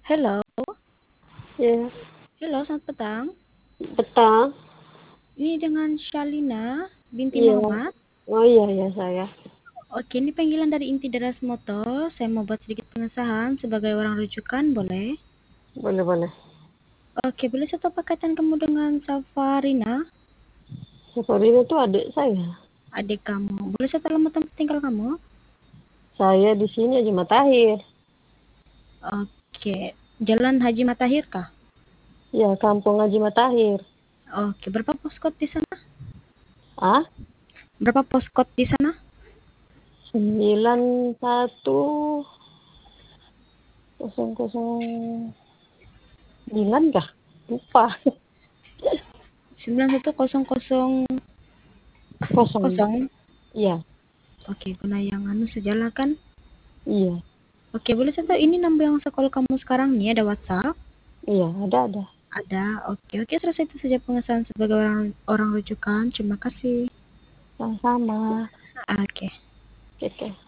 Halo, Ya, halo selamat petang. petang. Ini dengan Shalina binti Iya. Muhammad. Oh iya ya saya. Oke, ini panggilan dari Inti Deras Motor. Saya mau buat sedikit pengesahan sebagai orang rujukan, boleh? Boleh boleh. Oke, boleh saya tahu pakaian kamu dengan Safarina, Safarina itu adik saya. adik kamu. Boleh saya tahu alamat tempat tinggal kamu? Saya di sini aja Matahir. Oke, Jalan Haji Matahir kah? Ya, Kampung Haji Matahir. Oke, berapa poskot di sana? Ah, Berapa poskot di sana? 91009 kah? Lupa. 91000. Kosong. Iya, Oke, guna yang anu sejalan kan? iya. Oke, boleh saya tahu ini nomor yang sekolah kamu sekarang nih ada WhatsApp? Iya, ada. Ada. Oke, oke, selesai itu saja pengesahan sebagai orang orang rujukan. Terima kasih. Sama-sama. Oke. Oke.